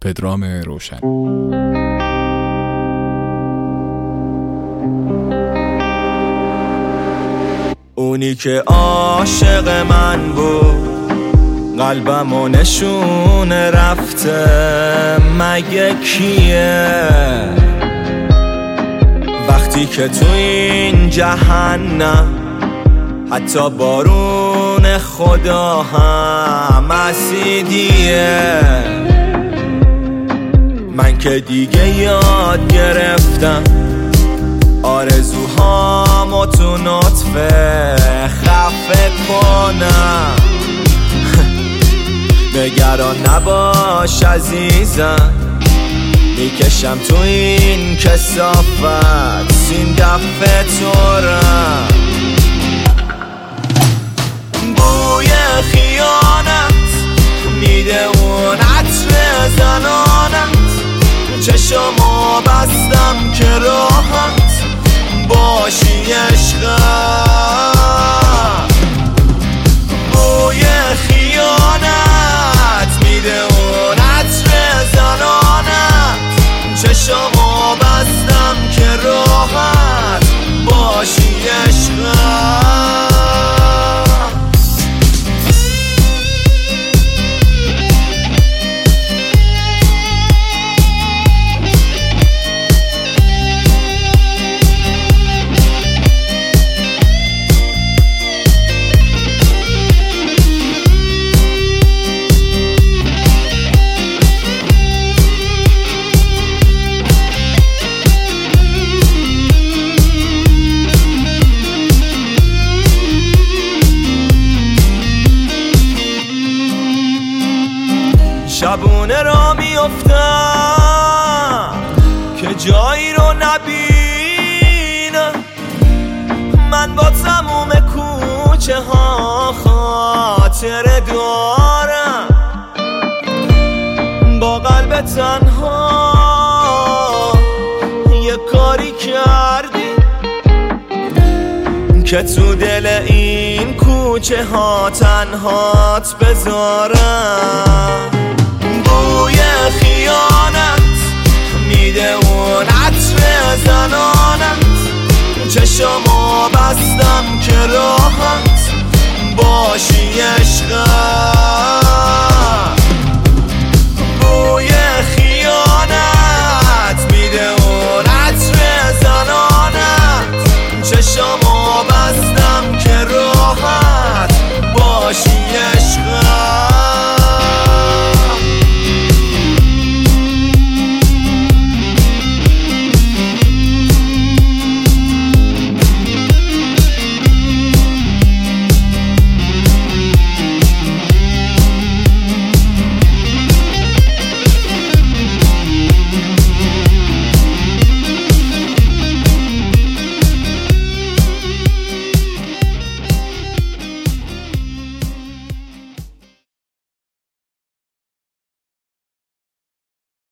پدرام روشن. اونی که عاشق من بود قلبمو نشونه رفته مگه کیه؟ وقتی که تو این جهنم حتی بارون خدا هم اسیدیه. من که دیگه یاد گرفتم آرزوهامو تو نطفه خفه کنم. نگران نباش عزیزم، میکشم تو این کثافت سین دفعه تورم. بوی خیانت میده اون عطر زنانت، چشمو بستم که راحت باشی عشقم. بوی خیانت میده اون عطر زنانت، چشمو بستم که راحت باشی عشقم. شبونه را میافتم که جایی رو نبینم، من با تموم کوچه ها خاطره دارم. با قلب تنها یه کاری کردی که تو دل این کوچه ها تنهات بذارم.